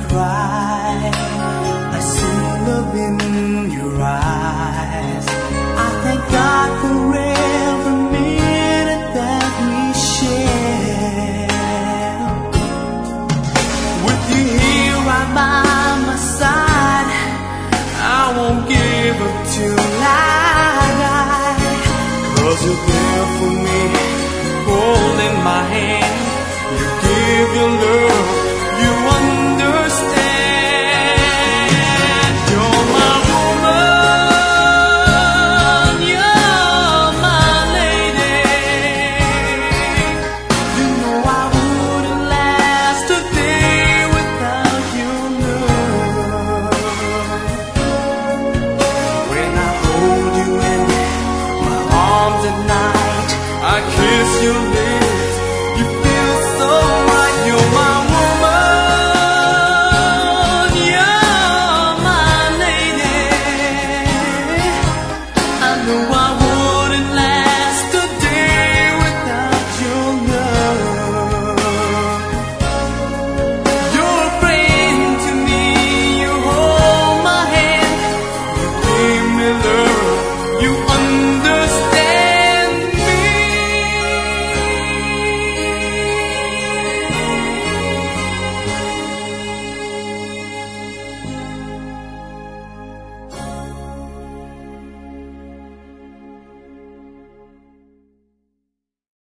cry. I see love in your eyes. I thank God for every minute that we share. With you here right by my side, I won't give up till I die. 'Cause you're there for me, holding my hand. You give your love